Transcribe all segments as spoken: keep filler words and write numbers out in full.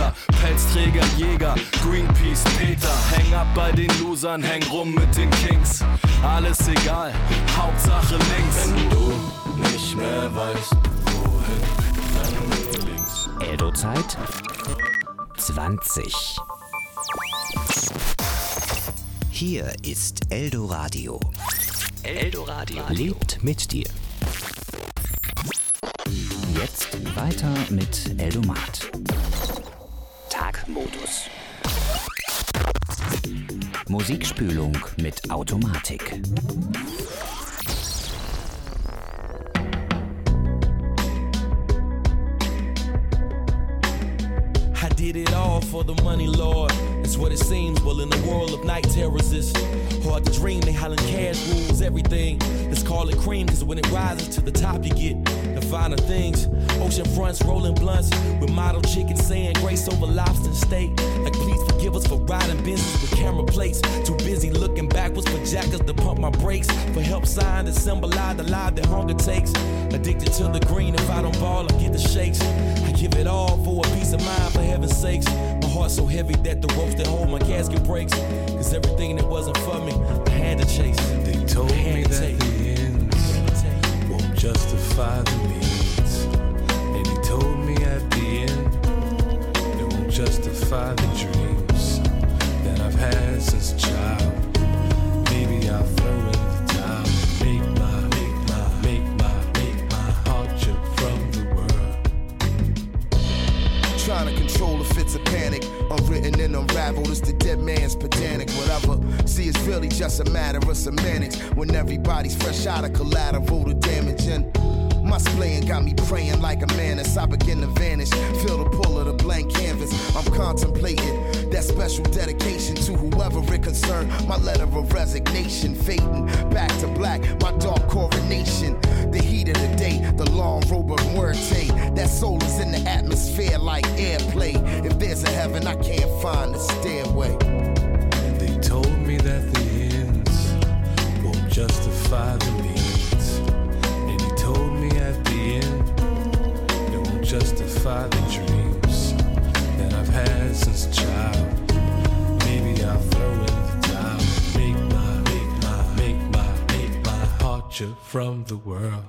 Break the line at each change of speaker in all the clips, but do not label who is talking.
Skater, Pelzträger, Jäger, Greenpeace, Peter. Häng ab bei den Losern, häng rum mit den Kings. Alles egal, Hauptsache links. Wenn du nicht mehr weißt, wohin, dann links.
Eldo-Zeit zwanzig. Hier ist Eldo-Radio. Eldo-Radio lebt mit dir. Jetzt weiter mit Eldomat. Tagmodus. Musikspülung mit Automatik.
I did it all for the money, Lord. That's what it seems. Well, in the world of night terrors, it's hard to dream. They hollering cash rules everything. Let's call it cream, cause when it rises to the top, you get the finer things. Ocean fronts, rolling blunts with model chickens saying grace over lobster steak. Like, please forgive us for riding business with camera plates. Too busy looking backwards for jackers to pump my brakes. For help sign that symbolize the life that hunger takes. Addicted to the green, if I don't ball, I get the shakes. I give it all for a peace of mind, for heaven's sakes. My heart's so heavy that the ropes that hold my casket breaks. Cause everything that wasn't for me, I had to chase.
They told me that
take.
the ends won't justify the means. And he told me at the end, it won't justify the dreams that I've had since a child. Maybe I'll throw in the towel. Make my, make my, make my, make my heart jump from the world.
Trying to control the fits of panic, unwritten and unraveled. It's the dead man's pedantic. Whatever, see, it's really just a matter of semantics. When everybody's fresh out of collateral, the damage and my splaying got me praying like a man as I begin to vanish. Feel the pull of the blank canvas. I'm contemplating that special dedication to whoever it concerned. My letter of resignation, fading back to black. My dark coronation. The heat of the day, the long robe of muerte. That soul is in the atmosphere like airplay. If there's a heaven, I can't find the stairway.
They told me that the ends won't justify the means. And he told me at the end, it won't justify the dreams that I've had since a child. Maybe I'll throw in the towel. Make my, make my, make my, make my heart jump from the world.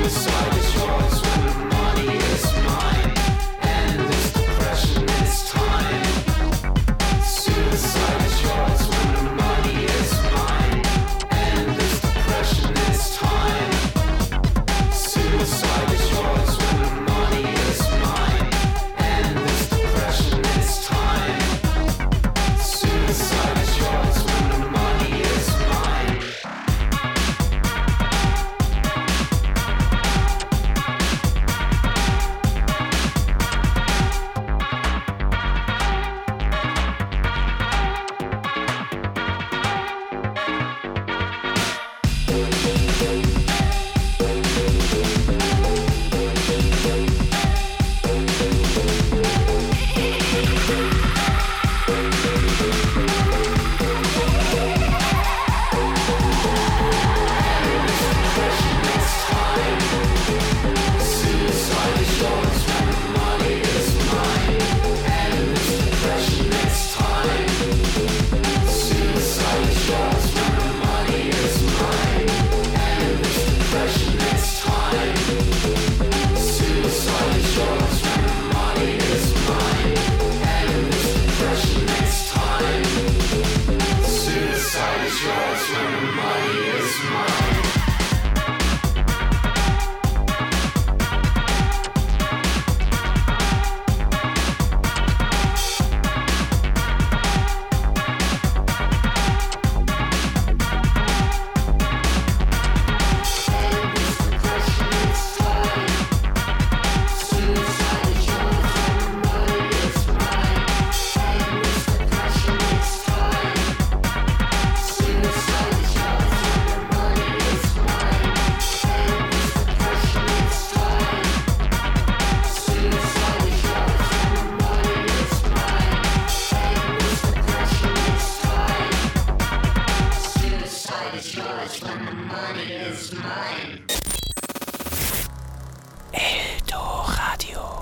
Eldoradio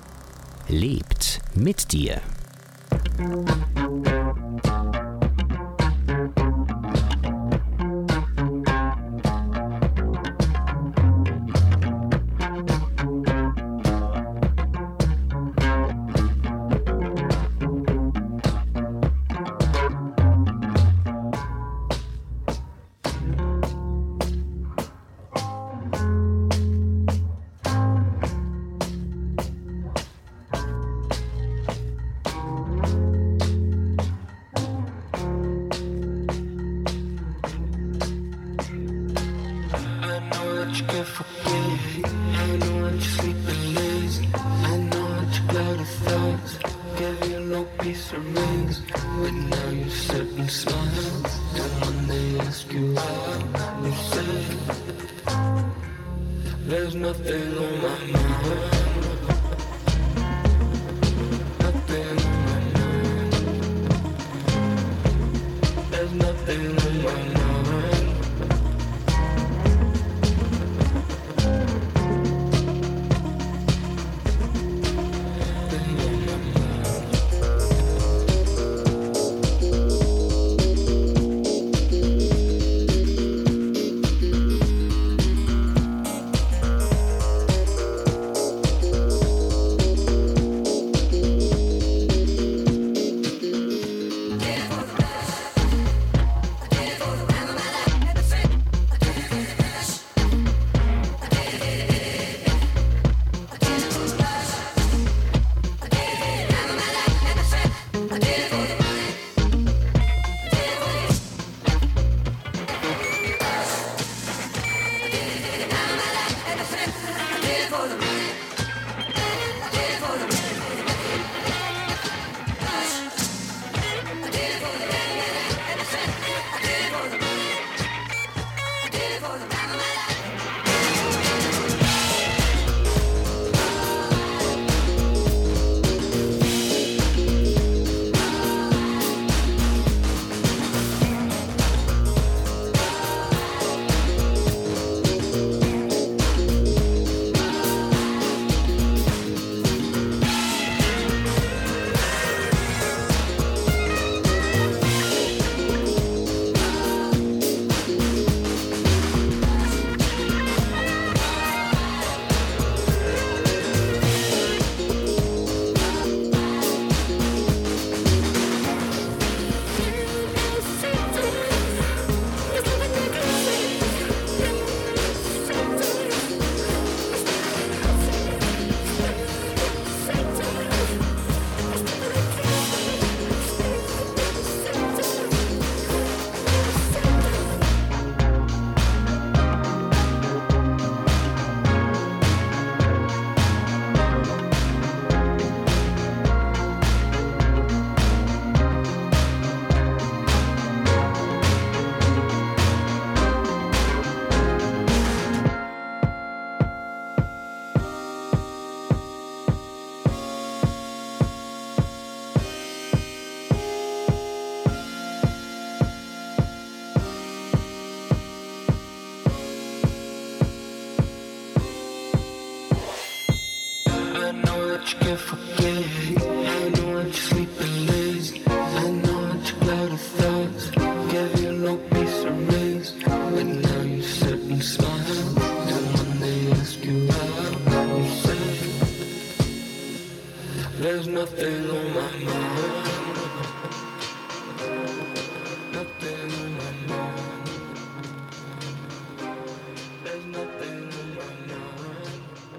lebt mit dir.
Give that you can't forget. I know that you're sleeping lazy. I know that you got a thoughts. Gave you no peace or rest. But now you sit and smile. And when they ask you out, you say, there's nothing on my mind. Nothing on my mind. There's nothing on my mind.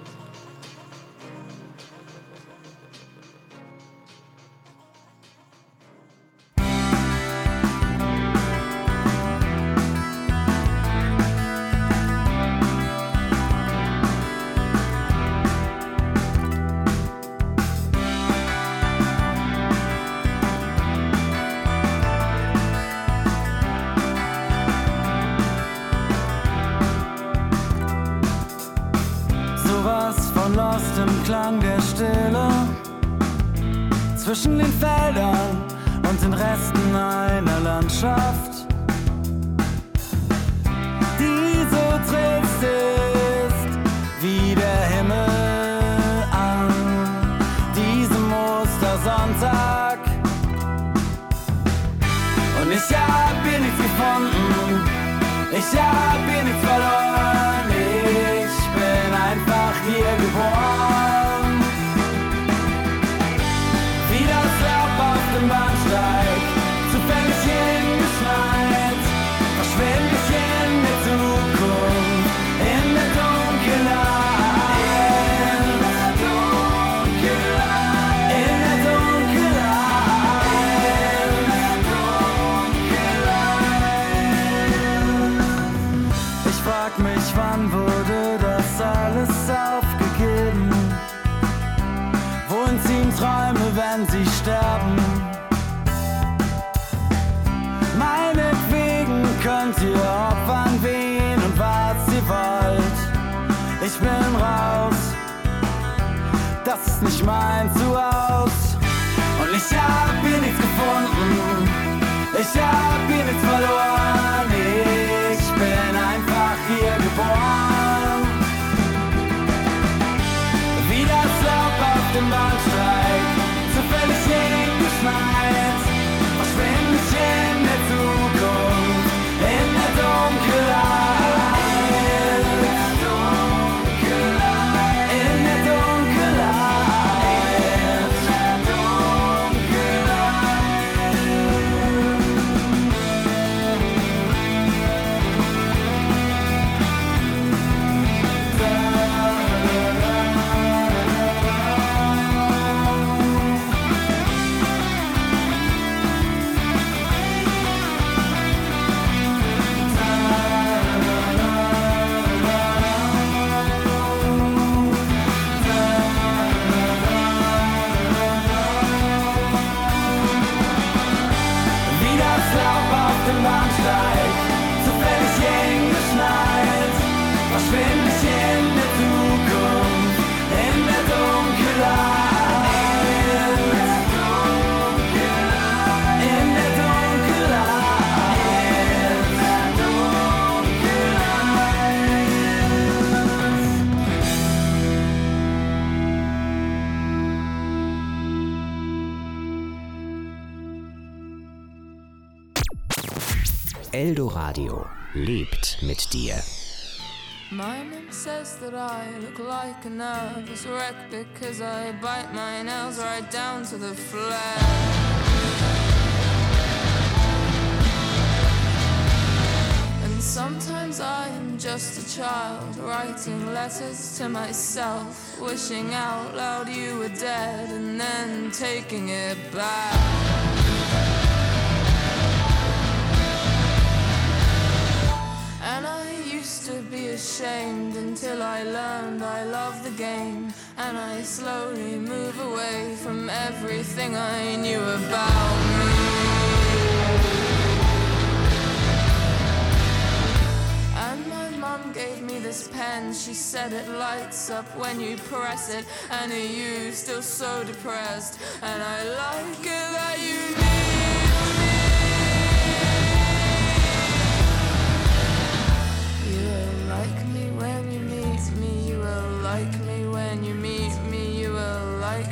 Lost im Klang der Stille zwischen den Feldern und den Resten einer Landschaft, die so trist ist wie der Himmel an diesem Ostersonntag. Und ich hab hier nichts gefunden, ich hab hier nichts verloren, ich bin einfach hier geboren. Wie das Laub auf dem Bahnsteig, zufällig hingeschneit, verschwinde ich in der Zukunft, in der Dunkelheit. In der Dunkelheit. In der Dunkelheit. In der Dunkelheit. Ich frag mich, wann wurde das alles aufgegeben? Wohin ziehen Träume, wenn sie sterben? Meinetwegen könnt ihr opfern, wen und was ihr wollt. Ich bin raus, das ist nicht mein Zuhause. Und ich hab hier nichts gefunden, ich hab hier nichts verloren. Ich bin einfach hier geboren. Wie das Laub auf dem Bahnsteig, zufällig hingeschneit, verschwinde ich in der Zukunft, in der Dunkelheit. In der Dunkelheit. In der Wie das Laub auf dem Bahnsteig, zufällig hingeschneit, verschwinde ich in der Zukunft, in der Dunkelheit. In der Dunkelheit. In der
Eldoradio lebt mit dir.
My mom says that I look like a nervous wreck because I bite my nails right down to the flesh. And sometimes I am just a child writing letters to myself, wishing out loud you were dead and then taking it back. And I used to be ashamed until I learned I love the game, and I slowly move away from everything I knew about me. And my mom gave me this pen, she said it lights up when you press it, and you still so depressed, and I like it that you need. Like me when you meet me, you will like me when you meet me, you will like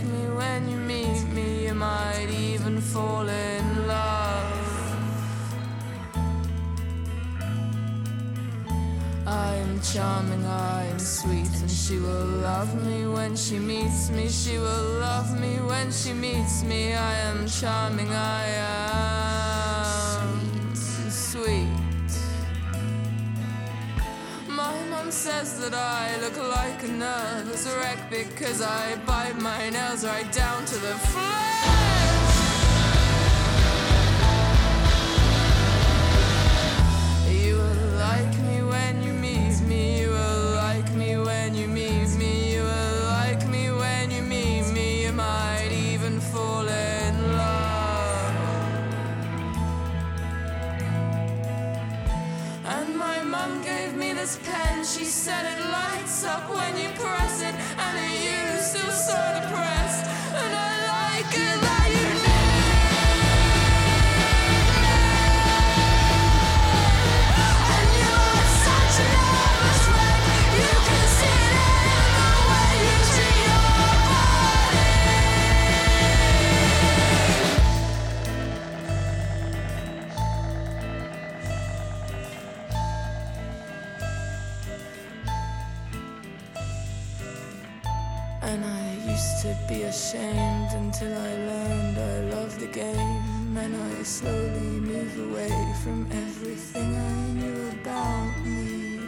charming, I am sweet, and she will love me when she meets me. She will love me when she meets me. I am charming, I am sweet. My mom says that I look like a nervous wreck because I bite my nails right down to the flesh. You will like me when you meet me. You will like me when you meet me. You will like me when you meet me. You might even fall in love. And my mom gave me this pen. She said it lights up when you press it, and it used to so depressed. And I like it that you know. And I used to be ashamed until I learned I love the game. And I slowly move away from everything I knew about me.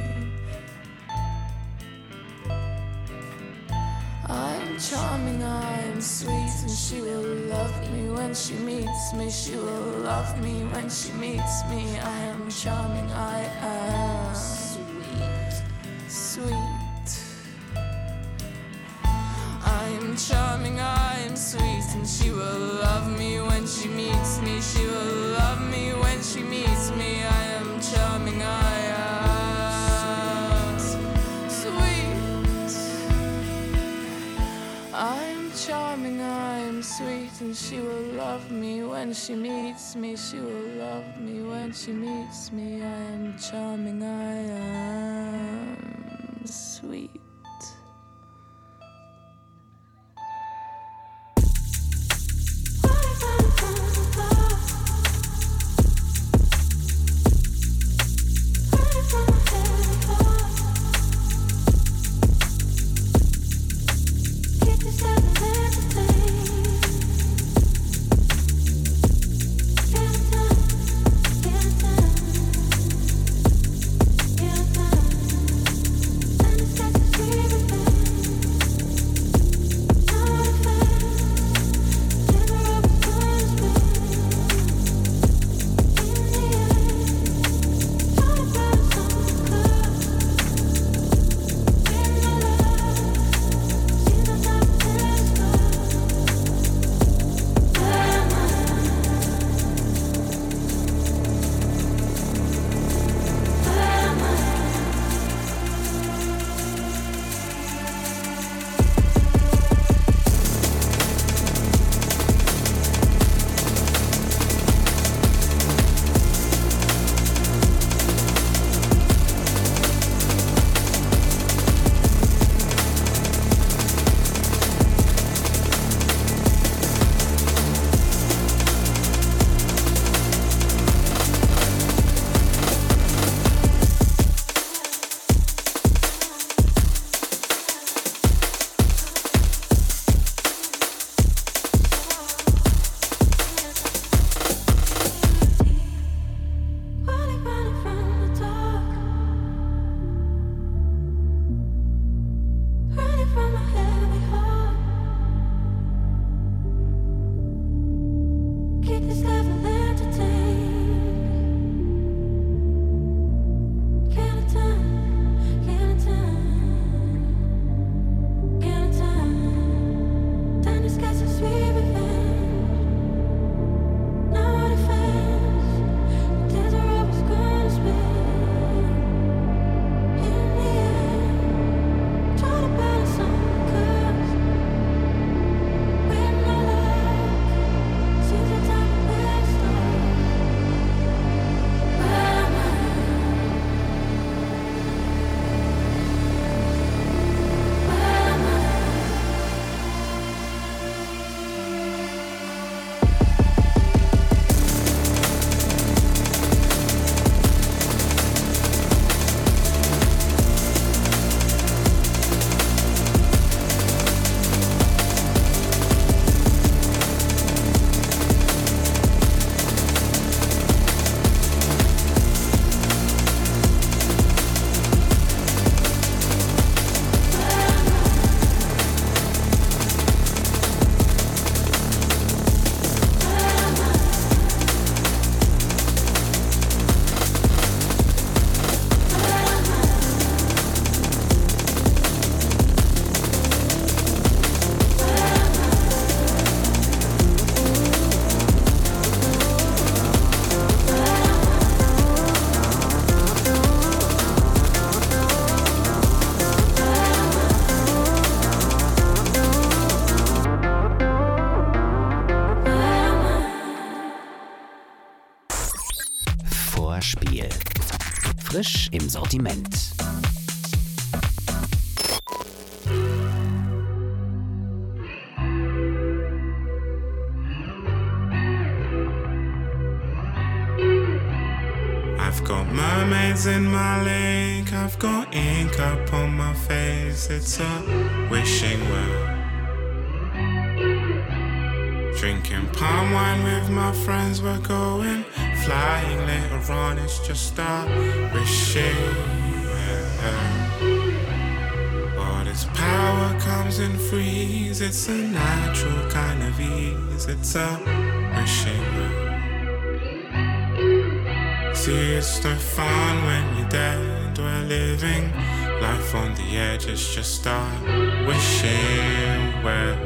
I'm charming, I'm sweet, and she will love me when she meets me. She will love me when she meets me. I am charming, I am sweet, sweet. I am charming, I am sweet, and she will love me when she meets me. She will love me when she meets me. I am charming, I am sweet. I am charming, I am sweet, and she will love me when she meets me. She will love me when she meets me. I am charming, I am sweet.
Get
Frisch im Sortiment.
I've got mermaids in my lake, I've got ink up on my face, it's a wishing well. Drinking palm wine with my friends, we're going flying later on, it's just a wishing well. All this power comes in freeze, it's a natural kind of ease, it's a wishing well. See, it's no fun when you're dead, we're living life on the edge, it's just a wishing well.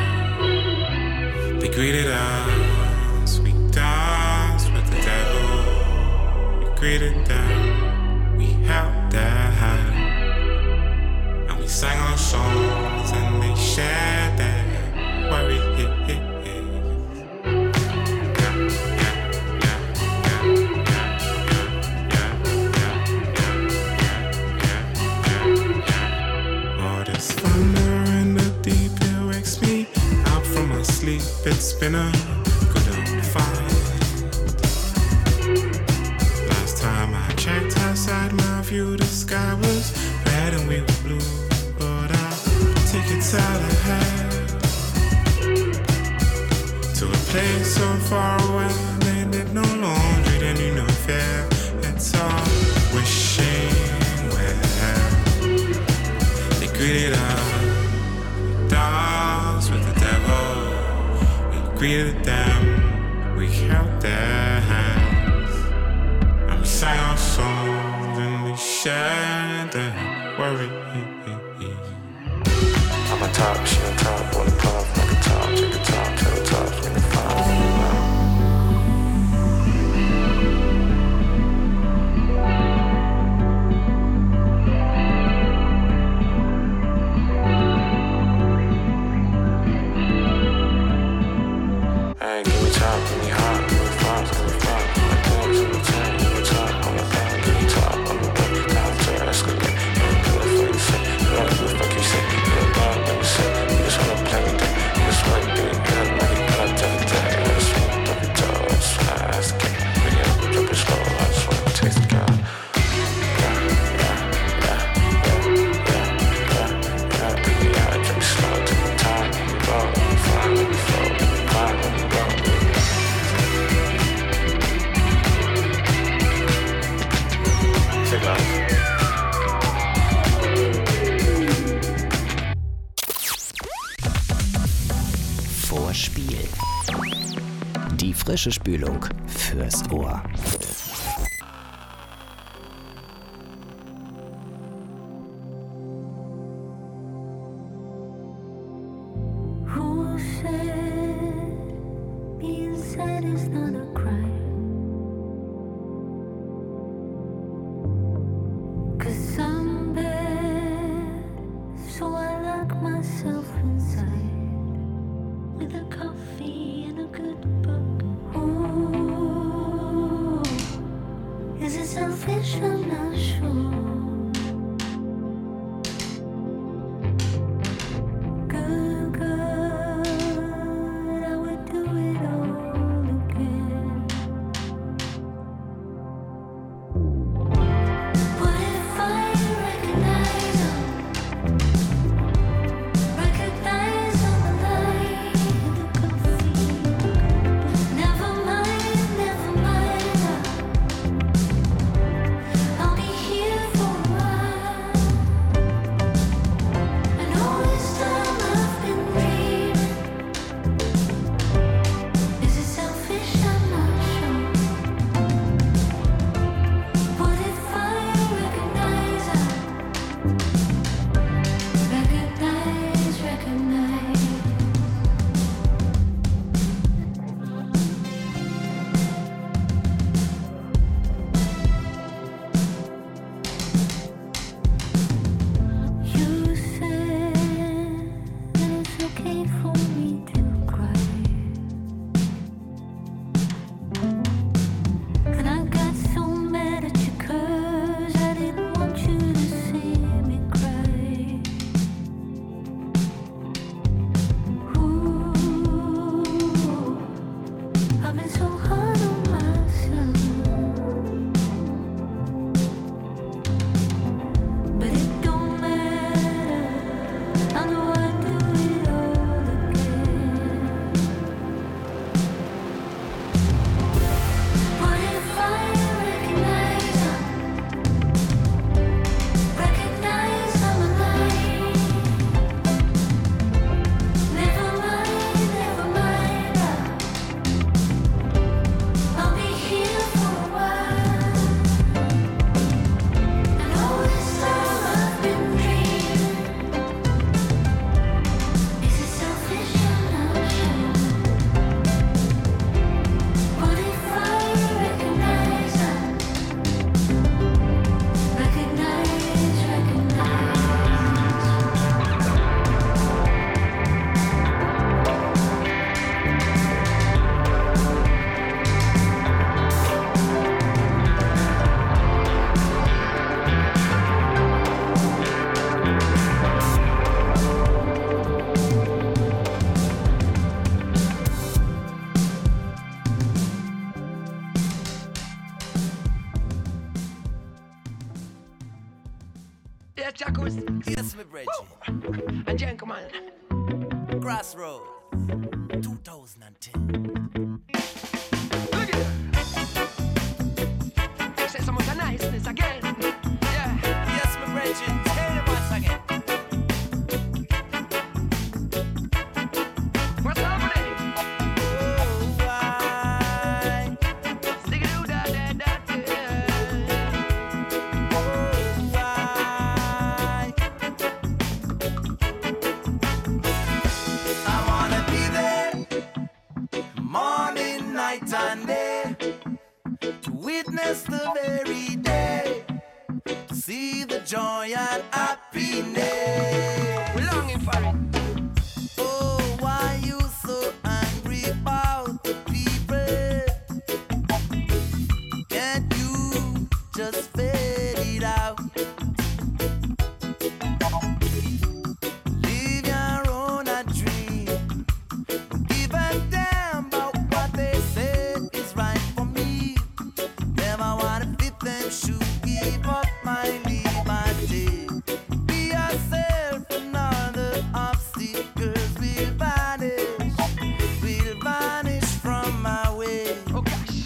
They greeted us, we danced with the devil. We greeted them, we held their hand, and we sang our songs and they shared their worry. It's been a good old fight. Last time I checked outside my view, the sky was red and we were blue. But I'll take it out ahead to a place so far away. They did no laundry, they knew no fear. It's all wishing well. They greeted us, danced with the devil. Greeted them, we held their hands, and we sang our songs and we shared their worry. I'm on top, she on top, wanna puff like a top, check the top, tell the top, when the fire.
Vorspiel. Die frische Spülung fürs Ohr.
Good, good, I would do it all again. Yes, my Bridget.
And gentlemen,
Crossroads, twenty ten.
Look at it. They say some of the niceness again. Yeah.
Yes, my Bridget. Tell them once again.
What's up with it?
Witness the very day to see the joy and happiness.
We're longing for it.
Oh, why you so angry about the people? Can't you just fade it out? Live your own a dream. Give a damn about what they say is right for me. Never wanna fit them shoes, give up my liberty. Be yourself and all the obstacles will vanish, will vanish from my way.
Oh gosh.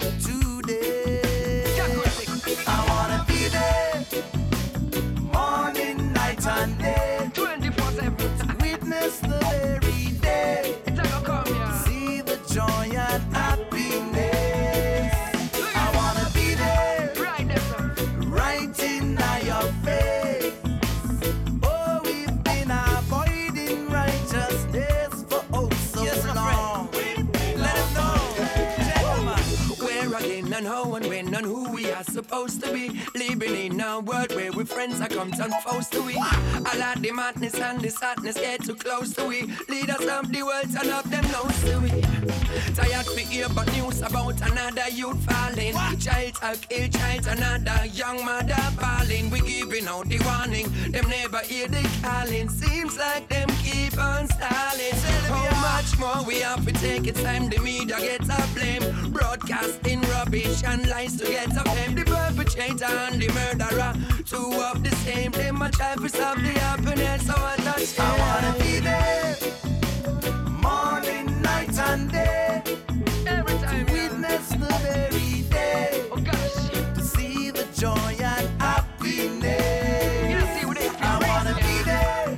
Today I wanna be there, morning, night and day.
twenty-four seven.
Witness the very day,
It's a go come here.
see the joy and happiness. I wanna be there,
Right there, sir.
right in your face. Oh, we've been avoiding righteousness for oh so Yes, my
Let
long.
them know.
Gentlemen.
Where again and how and when and who we are supposed to be. Living in a world where we friends are come and forced to we. All of the madness and the sadness get too close to we. Leaders of the world turn up them nose to we. Tired to hear but news about another youth falling. Child a kill child, another young mother falling. We giving out the warning, them never hear the calling. Seems like them keep on stalling. How much more we have to take? It's time the media gets a blame. Broadcasting rubbish and lies to get a fame. The perpetrator and the murderer, two of the same. They might try to stop the happiness. So I touch
I wanna be there, morning, night and day.
every time.
Witness the very day,
Oh gosh.
to see the joy and happiness.
You see what they
I wanna be there,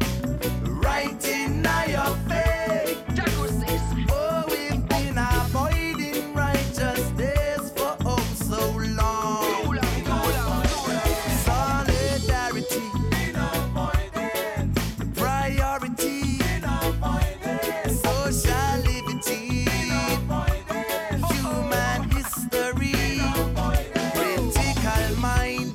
right in your face.
Jacko says.
Oh, we've been avoiding righteousness for oh so long.
Cool on, cool on, cool on.
Solidarity, priority, social liberty, human history, critical mind,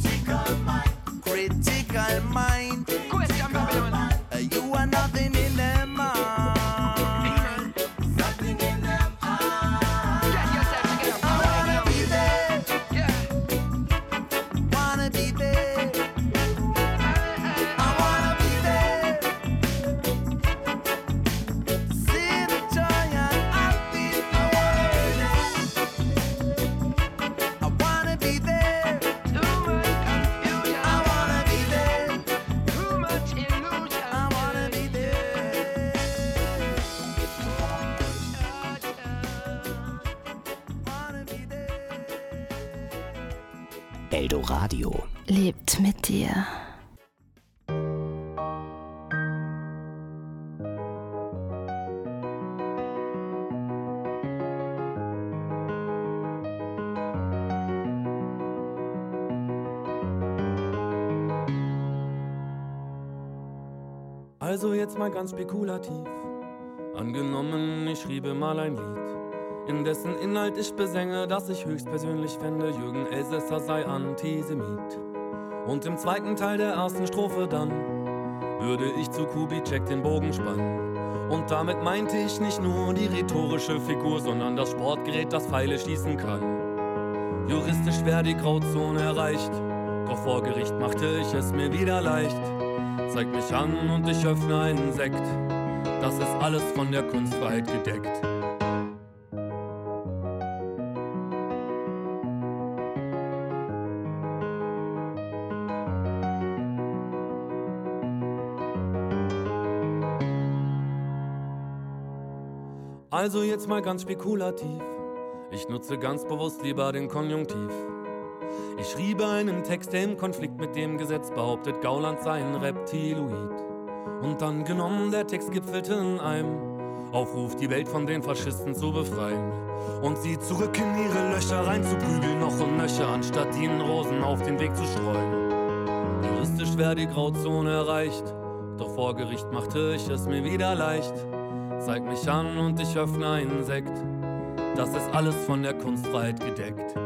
critical mind.
Question Babylon.
Uh, You are nothing in them mind. Nothing in them eyes.
Get yourself together.
I wanna be there,
Yeah.
wanna be there. I wanna be there. See the joy and happiness. I wanna be there.
Too much confusion.
I wanna be there.
Too much illusion.
I wanna be there. Wanna be there.
Eldoradio.
Lebt mit dir.
Also jetzt mal ganz spekulativ. Angenommen, ich schriebe mal ein Lied, in dessen Inhalt ich besänge, dass ich höchstpersönlich fände, Jürgen Elsässer sei Antisemit. Und im zweiten Teil der ersten Strophe dann würde ich zu Kubitschek den Bogen spannen. Und damit meinte ich nicht nur die rhetorische Figur, sondern das Sportgerät, das Pfeile schießen kann. Juristisch wäre die Grauzone erreicht, doch vor Gericht machte ich es mir wieder leicht. Zeig mich an und ich öffne einen Sekt, das ist alles von der Kunstfreiheit gedeckt. Also jetzt mal ganz spekulativ. Ich nutze ganz bewusst lieber den Konjunktiv. Ich schriebe einen Text, der im Konflikt mit dem Gesetz behauptet, Gauland sei ein Reptiloid. Und dann genommen, der Text gipfelte in einem Aufruf, die Welt von den Faschisten zu befreien. Und sie zurück in ihre Löcher reinzuprügeln, noch und nöcher, anstatt ihnen Rosen auf den Weg zu streuen. Juristisch wäre die Grauzone erreicht, doch vor Gericht machte ich es mir wieder leicht. Zeig mich an und ich öffne einen Sekt, das ist alles von der Kunstfreiheit gedeckt.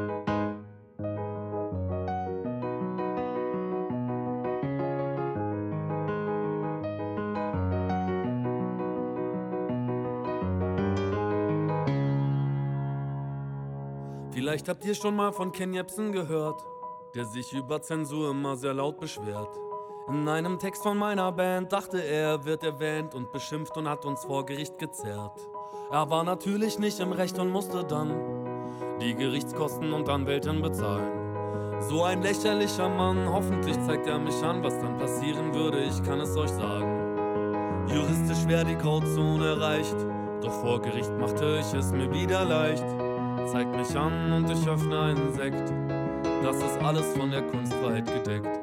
Vielleicht habt ihr schon mal von Ken Jebsen gehört, der sich über Zensur immer sehr laut beschwert. In einem Text von meiner Band dachte er, wird erwähnt und beschimpft und hat uns vor Gericht gezerrt. Er war natürlich nicht im Recht und musste dann die Gerichtskosten und Anwältin bezahlen. So ein lächerlicher Mann, hoffentlich zeigt er mich an, was dann passieren würde, ich kann es euch sagen. Juristisch wäre die Grauzone erreicht, doch vor Gericht machte ich es mir wieder leicht. Zeig mich an und ich öffne einen Sekt, das ist alles von der Kunstfreiheit gedeckt.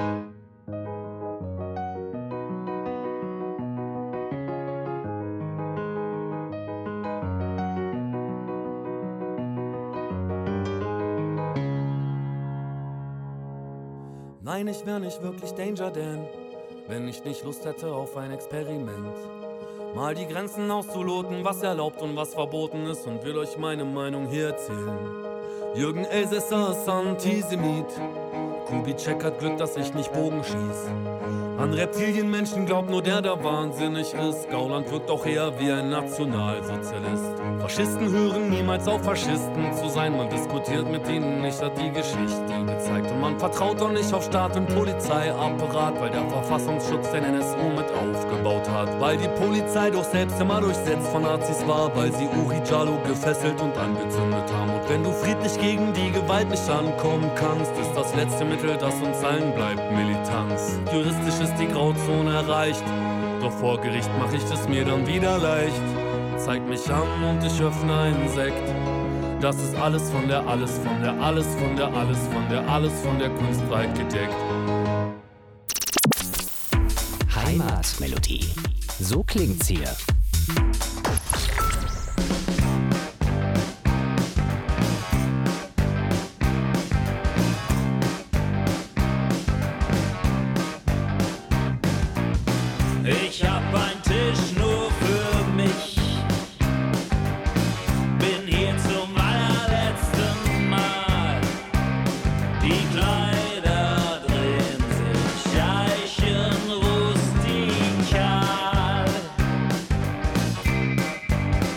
Nein, ich wär nicht wirklich Danger Dan, wenn ich nicht Lust hätte auf ein Experiment. Mal die Grenzen auszuloten, was erlaubt und was verboten ist, und will euch meine Meinung hier erzählen. Jürgen Elsässer ist Antisemit. Kubitschek hat Glück, dass ich nicht Bogen schieß. An Reptilienmenschen glaubt nur der, der wahnsinnig ist. Gauland wirkt auch eher wie ein Nationalsozialist. Faschisten hören niemals auf, Faschisten zu sein. Man diskutiert mit ihnen nicht, hat die Geschichte gezeigt. Und man vertraut auch nicht auf Staat und Polizeiapparat, weil der Verfassungsschutz den N S U mit aufgebaut hat. Weil die Polizei doch selbst immer durchsetzt von Nazis war, weil sie Uri Jallo gefesselt und angezündet haben. Und wenn du friedlich gegen die Gewalt nicht ankommen kannst, ist das letzte Mittel, das uns allen bleibt, Militanz. Juristisch ist die Grauzone erreicht, doch vor Gericht mach ich es mir dann wieder leicht. Zeig mich an und ich öffne einen Sekt, das ist alles von der, alles von der, alles von der, alles von der, alles von der Kunstfreiheit gedeckt.
Heimatmelodie. So klingt's hier.
Ich hab einen Tisch nur für mich, bin hier zum allerletzten Mal. Die Kleider drehen sich eichenrustikal.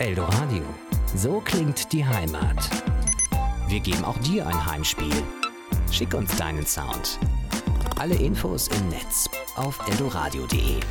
Eldoradio. So klingt die Heimat. Wir geben auch dir ein Heimspiel. Schick uns deinen Sound. Alle Infos im Netz auf eldoradio punkt de.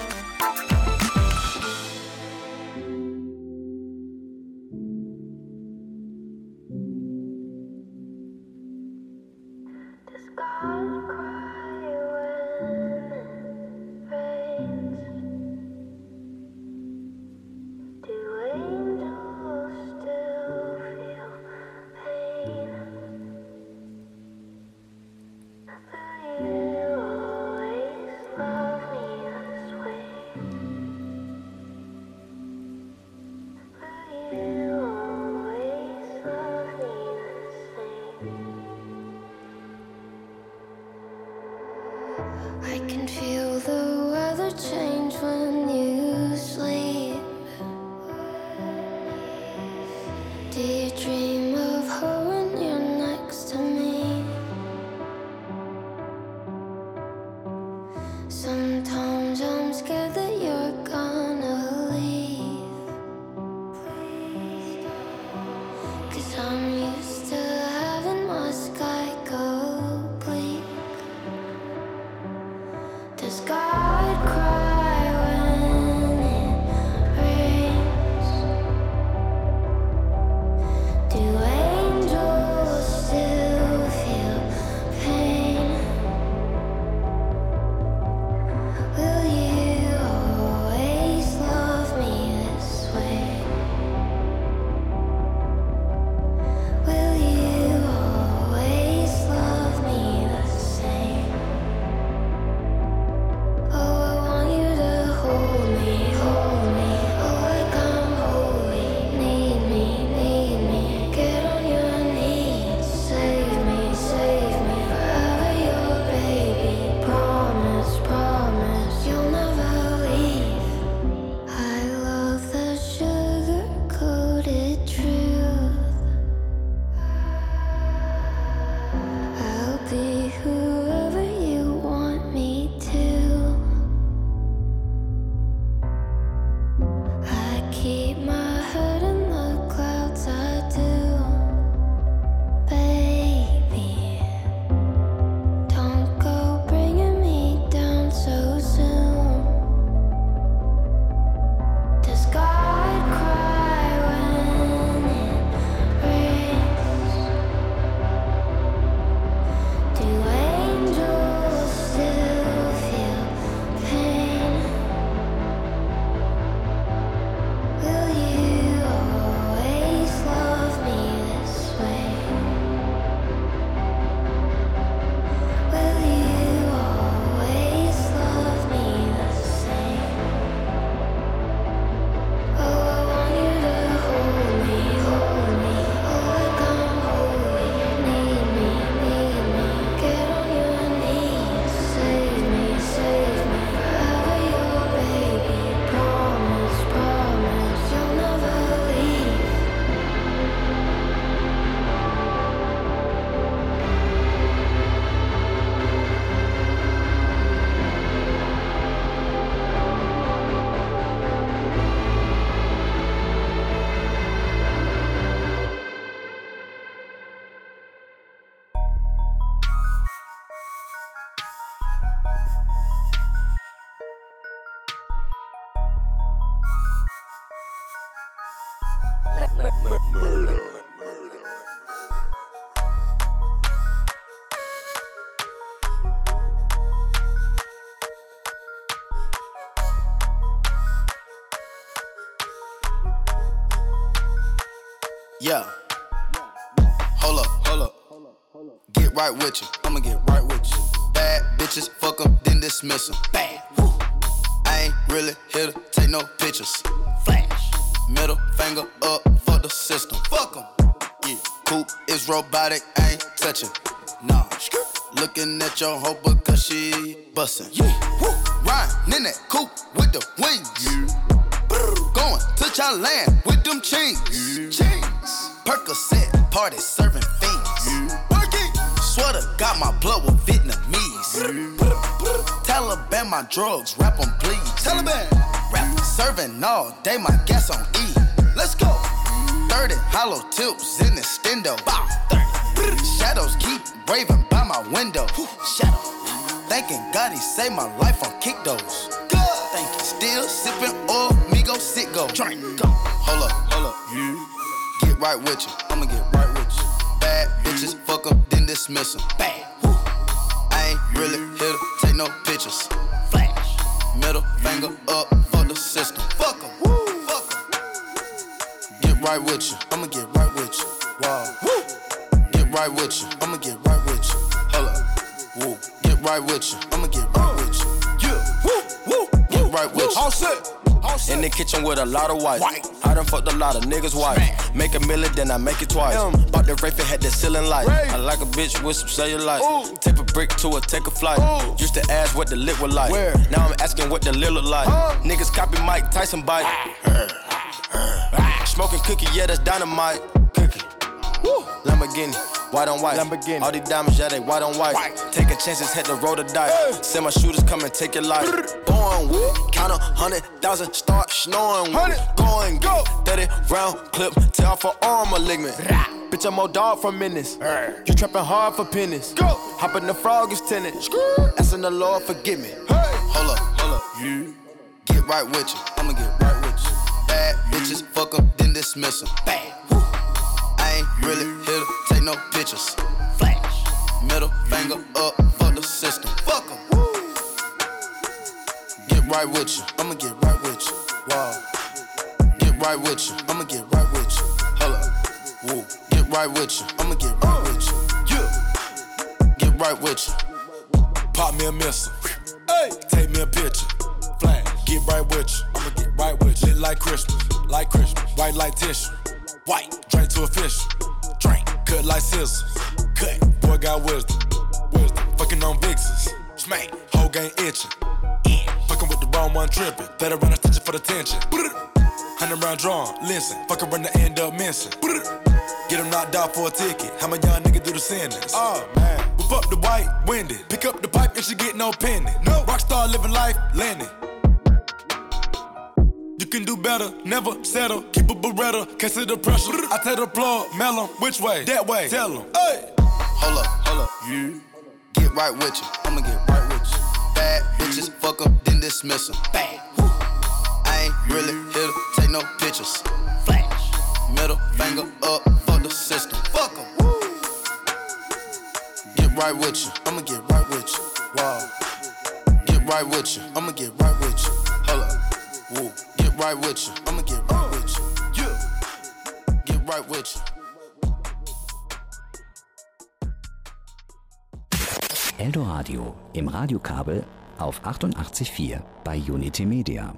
I can feel the weather change when you sleep. Do you dream of her when you're next to me? Sometimes I'm scared that you're gonna leave, 'cause I'm used to having my sky go bleak. Does God cry when it rains? Do angels still feel pain? Will you always love me this way? Will you always love me the same? Oh, I want you to hold me, hold me. Oh, like I'm holy. Need me, need me. Get on your knees. Save me, save me. Forever your baby. Promise, promise. You'll never leave. I love the sugar-coated truth. I'll be whoever you want me to. I keep my head in the clouds, I do. Baby, don't go bringing me down so soon. Does God cry when it rains? Do angels still feel pain? Will you always love me this way? Will you always love me the same? Oh, I want you to hold me, hold me. Oh, like I'm holy. Need me, need me. Get on your knees. Save me, save me. Forever your baby. Promise, promise. You'll never leave.
Yeah. Hold up, hold up. Get right with you. I'ma get right with you. Bad bitches, fuck them, then dismiss them. Bad. Woo. I ain't really here to take no pictures. Flash. Middle finger up for the system. Fuck them. Yeah. Coupe is robotic, I ain't touching. Nah. Looking at your hoe because she bustin'. Yeah. Woo. Riding in that coupe with the wings. Yeah. Going to Thailand with them chains. Yeah. Chains. Percocet, party serving fiends. Yeah. Working. Sweater got my blood with Vietnamese. Yeah. Taliban my drugs, rap on please. Taliban. Rap serving all day, my gas on E. let's go. thirty hollow tips in the stendo. Shadows keep raving by my window. Shadow. Thanking God he saved my life on kick those. Thank you. Still sipping oil, me go sit go. Drink. Go. Hold up, hold up. Yeah. Get right with you. I'ma get right with you. Bad bitches, fuck up, then dismiss them. Bad. Woo. I ain't really here to take no pictures. Flash. Middle finger up for the system. Fuck em. Woo. Fuck em. Get right with you. I'ma get right with you. Wow. Woo. Get right with you. I'ma get right with you. Hold up. Woo. Get right with you. I'ma get right with you. Yeah. Woo. Woo. Get right with you. All set.
In the kitchen with a lot of white. white. I done fucked a lot of niggas' wife. Make a million, then I make it twice. Mm. Bought the rape and had the ceiling light. Ray. I like a bitch with some cellulite. Ooh. Take a brick to her, take a flight. Ooh. Used to ask what the lit was like. Where? Now I'm asking what the lil look like. Huh? Niggas copy Mike Tyson bite. Smoking cookie, yeah, that's dynamite. Cookie. Woo. Lamborghini. White on white. Lamborghini. All these diamonds, yeah, they white on white. white. Taking chances, had to roll the dice. Hey. Send my shooters come and take your life. Born with, count a hundred thousand, start snoring with it. Going, go. thirty round clip, tell for arm malignant. Bitch, I'm old dog from Menace. You trapping hard for pennies. Go. Hop in the frog is tenant. Asking the Lord, forgive me. Hey. Hold up, hold up. Yeah. Get right with you. I'ma get right with you. Bad bitches, fuck up, then dismiss them. Bad. Woo. I ain't really here to take no pictures. Flash. Middle finger up for the system. Fuck em. Woo. Get right with you. I'ma get right with you. Wow. Get right with you. I'ma get right with you. Hold up. Woo. Get right with you. I'ma get right with you. Yeah. Get right with you.
Pop me a missile. Hey. Take me a picture. Flash. Get right with you. I'ma get right with you. Lit like Christmas. Like Christmas. White like tissue. White. Drink to a fish. Drink. Cut like scissors. Cut. Boy got wisdom. Wisdom. Fucking on vixens. Smack. Whole game itching. In. Fucking with the wrong one tripping. Let her run a stitching for the tension. Hundred round drawn. Listen. Fuck around to end up missing. Get him knocked out for a ticket. How my young nigga do the sentence? Oh man. Whip up the white, windy. Pick up the pipe and she get no penny. No. Rockstar living life, landing. You can do better, never settle. Keep a Beretta, can't see the pressure. I tell the plug, mellow, which way? That way. Tell him. Hey.
Hold up, hold up. Yeah. Get right with you. I'ma get right with you. Bad bitches, fuck up, then dismiss them. Bad. Woo. I ain't really here to take no pictures. Flash. Middle finger up for the system. Fuck em. Woo. Get right with you. I'ma get right with you. Wow. Get right with you. I'ma get right with you. Hold up. Woo. Get right with you. I'ma get right with you. Yeah. Get right with you.
Eldoradio im Radiokabel auf achtundachtzig Komma vier bei Unity Media.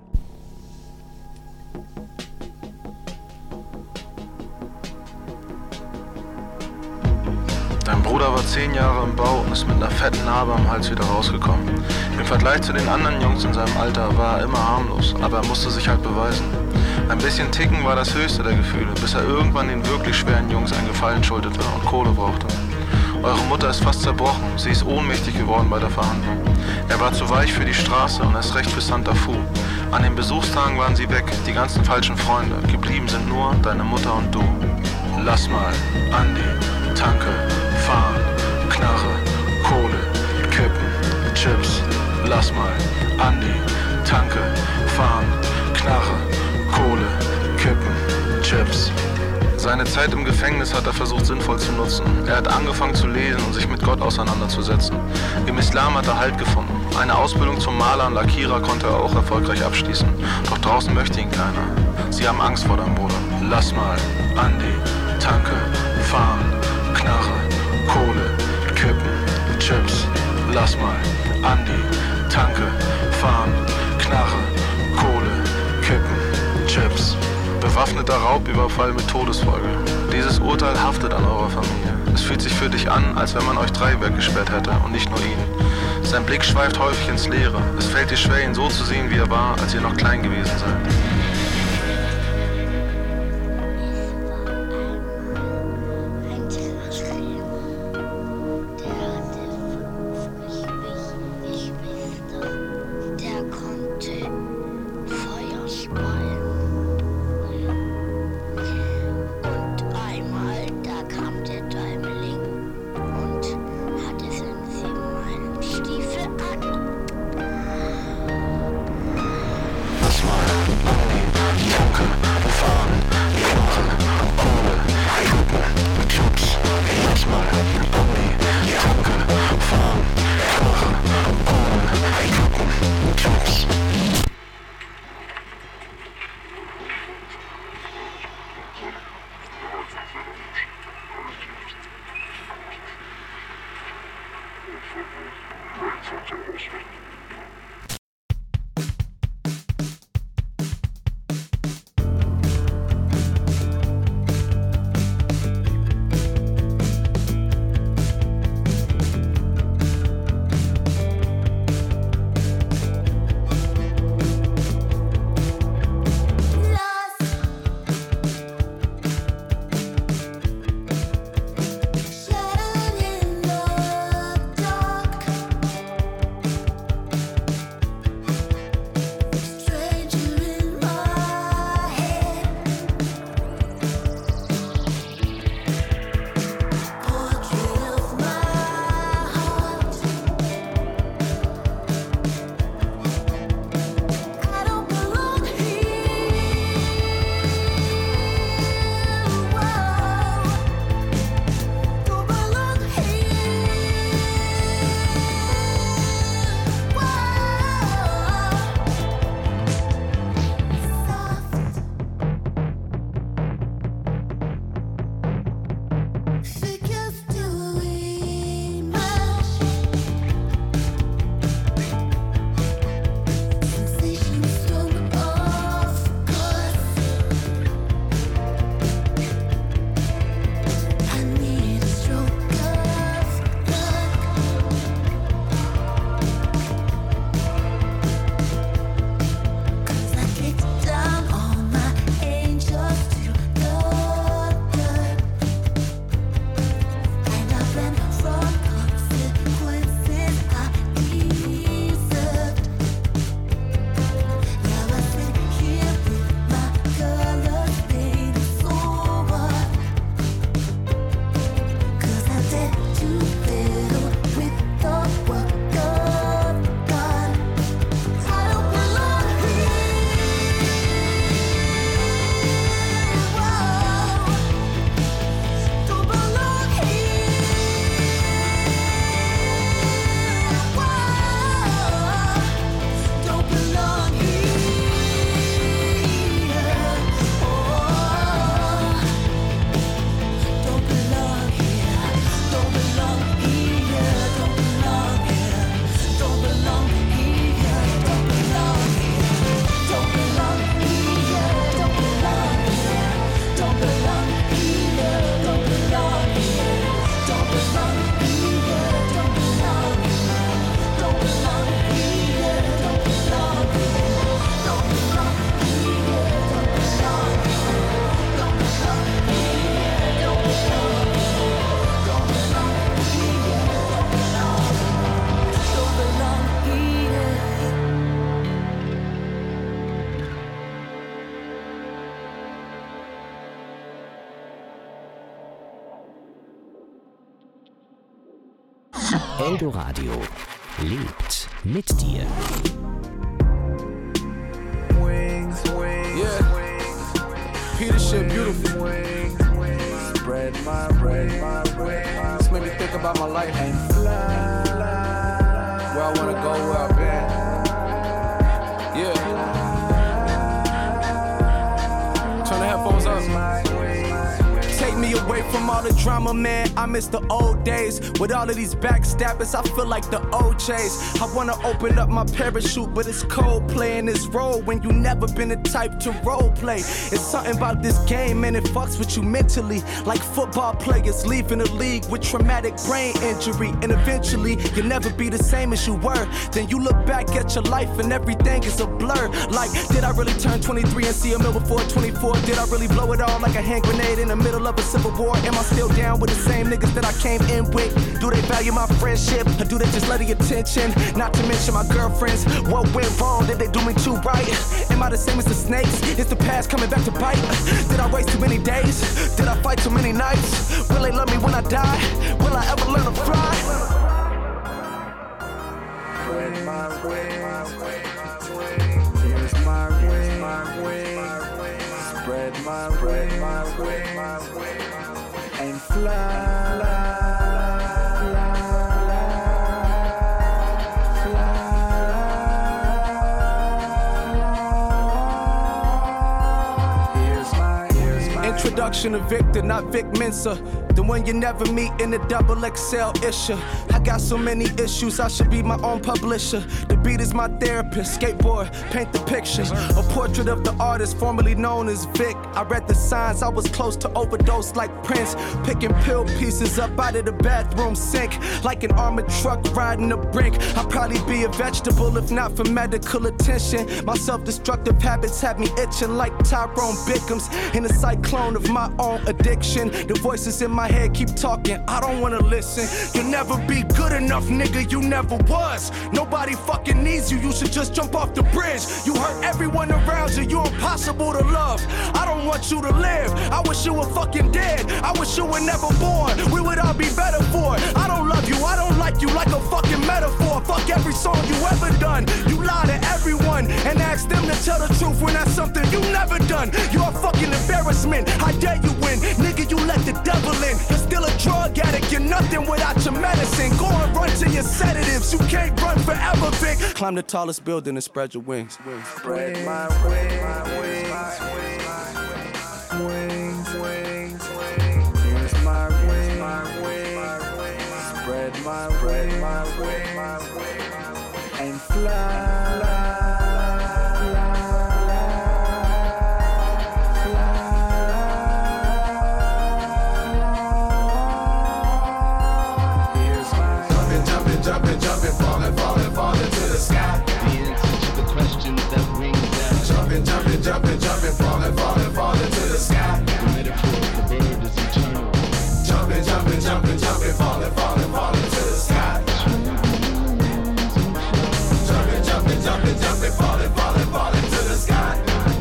Dein Bruder war zehn Jahre im Bau und ist mit einer fetten Narbe am Hals wieder rausgekommen. Im Vergleich zu den anderen Jungs in seinem Alter war er immer harmlos, aber er musste sich halt beweisen. Ein bisschen Ticken war das höchste der Gefühle, bis er irgendwann den wirklich schweren Jungs einen Gefallen schuldete und Kohle brauchte. Eure Mutter ist fast zerbrochen, sie ist ohnmächtig geworden bei der Verhandlung. Er war zu weich für die Straße und erst recht für Santa Fu. An den Besuchstagen waren sie weg, die ganzen falschen Freunde. Geblieben sind nur deine Mutter und du. Lass mal, Andi, Tanke, fahren, Knarre, Kohle, Kippen, Chips. Lass mal, Andi, Tanke, fahren, Knarre, Kohle, Kippen, Chips. Seine Zeit im Gefängnis hat er versucht sinnvoll zu nutzen. Er hat angefangen zu lesen und sich mit Gott auseinanderzusetzen. Im Islam hat er Halt gefunden. Eine Ausbildung zum Maler und Lackierer konnte er auch erfolgreich abschließen. Doch draußen möchte ihn keiner. Sie haben Angst vor deinem Bruder. Lass mal, Andi, Tanke, fahren, Knarre, Kohle, Kippen, Chips. Lass mal, Andi, Tanke, fahren, Knarre, Kohle, Kippen, Chips. Bewaffneter Raubüberfall mit Todesfolge. Dieses Urteil haftet an eurer Familie. Es fühlt sich für dich an, als wenn man euch drei weggesperrt hätte und nicht nur ihn. Sein Blick schweift häufig ins Leere. Es fällt dir schwer, ihn so zu sehen, wie er war, als ihr noch klein gewesen seid.
Eldoradio lebt mit dir.
Yeah, Peter shit beautiful. Spread my wings, this made me think about my life and fly. Where I wanna go, where I've been. Yeah. Turn the headphones up. Take me away from all the drama, man. I miss the old days. With all of these backstabbers, I feel like the O Js. I wanna open up my parachute, but it's cold playing this role when you never been the type to role play. It's something about this game, man, it fucks with you mentally. Like football players leaving the league with traumatic brain injury. And eventually, you'll never be the same as you were. Then you look back at your life and everything is a blur. Like, did I really turn twenty-three and see a mill before twenty-four? Did I really blow it all like a hand grenade in the middle of a civil war? Am I still down with the same niggas that I came in with? Do they value my friendship or do they just let the attention? Not to mention my girlfriends. What went wrong? Did they do me too right? Am I the same as the snakes? Is the past coming back to bite? Did I waste too many days? Did I fight too many nights? Will they love me when I die? Will I ever learn to fly? Spread my wings, here's my wings, spread my wings and fly. Introduction to Victor, not Vic Mensa. The one you never meet in the double X L issue. I got so many issues, I should be my own publisher. The beat is my therapist, skateboard, paint the picture. A portrait of the artist formerly known as Vic. I read the signs, I was close to overdose like Prince. Picking pill pieces up out of the bathroom sink. Like an armored truck riding a brink. I'd probably be a vegetable if not for medical attention. My self-destructive habits have me itching like Tyrone Bickham's in a cyclone of my own addiction. The voices in my head keep talking, I don't wanna listen. You'll never be good enough, nigga, you never was. Nobody fucking needs you, you should just jump off the bridge. You hurt everyone around you, you're impossible to love. I don't want you to live, I wish you were fucking dead. I wish you were never born, we would all be better for it. I don't love you, I don't like you like a fucking metaphor. Fuck every song you ever done. You lie to everyone and ask them to tell the truth when that's something you never done. You're a fucking embarrassment, how dare you win? Nigga, you let the devil in. You're still a drug addict, you're nothing without your medicine. Go and run to your sedatives, you can't run forever, Vic. Climb the tallest building and spread your wings. Spread my wings, wings, wings, wings. Here's my wings, spread my wings and fly.
Jumping, jumping, falling, falling, falling to the sky.
The answer to the questions that ring down.
Jumping, jumping, jumping, jumping, falling, falling, falling to the sky.
The metaphor of the bird is eternal.
Jumping, jumping, jumping, jumping, falling, falling, falling to the sky. Jumping, jumping, jumping, jumping, falling, falling, falling to the sky.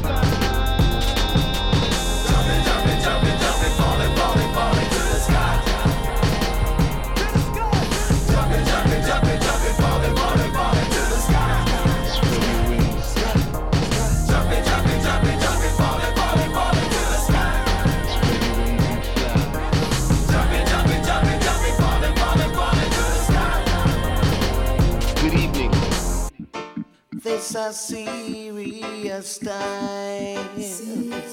Jumping, jumping, jumping, jumping, falling, falling, falling to the sky. Jumping, jumping, jumping, jumping, falling, falling, falling to the sky. Jumping, jumping, jumping, jumping, falling, falling, falling to the sky. Jumping, jumping, jumping, jumping, falling, falling, falling to the sky.
Good evening.
This a serious time.